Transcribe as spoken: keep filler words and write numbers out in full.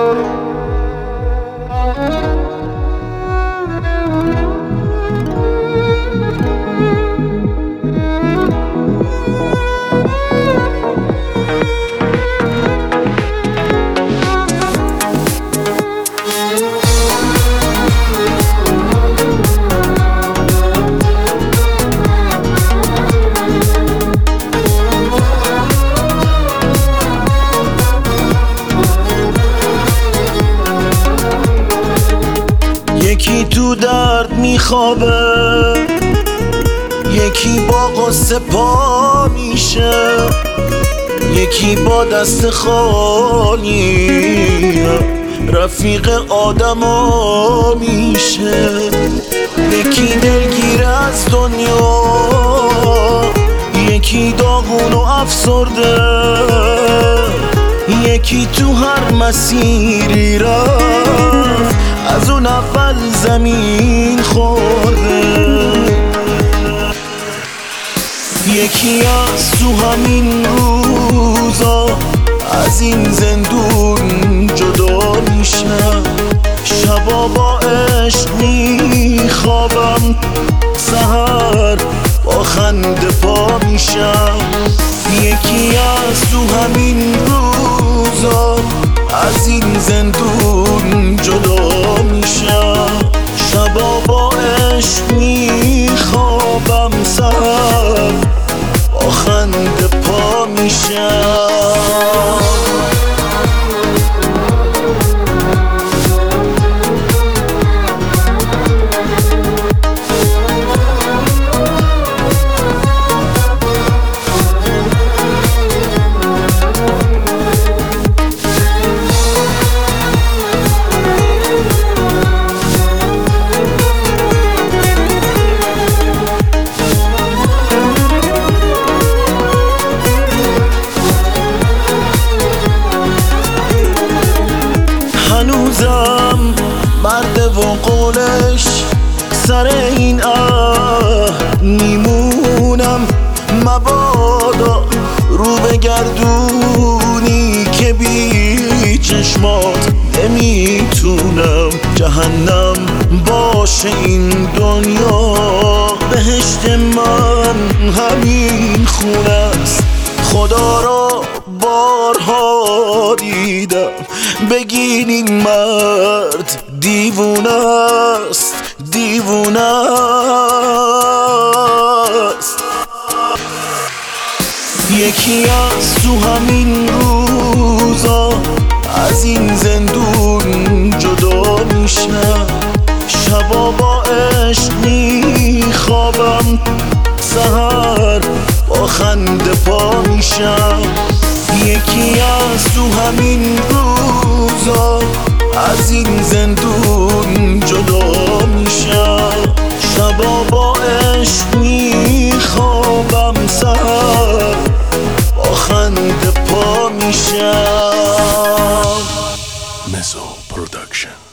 یکی تو درد میخوابه، یکی با قصه پا میشه، یکی با دست خالی رفیق آدما میشه. یکی دلگیر از دنیا، یکی داغون و افسرده، یکی تو هر مسیری رفت از اون اول زمین خورده. یکی از تو همین روزا از این زندون جدا میشم، شبا با عشق میخوابم، سحر با خنده پا میشم. یکی از تو همین روزا از این زندون جدا میشم، شبا با عشق میخوابم، سحر با خنده پا میشم. هنوزم مرده و قولش سر این عهد میمونم، مبادا رو بگردونی که بی چشمات نمیتونم. جهنم باشه این دنیا، بهشت من همین خونه است. خدا را بارها دیدم، بگین این مرد دیوونه است، دیوونه است. یکی از تو همین روزا از این زندون جدا میشم، شبا با عشق میخوابم، سحر با خنده پا میشم. یکی از تو همین روزا از این زندون جدا میشم، شبا با عشق میخوابم، سحر با خنده پا میشم. مزو پروداکشن.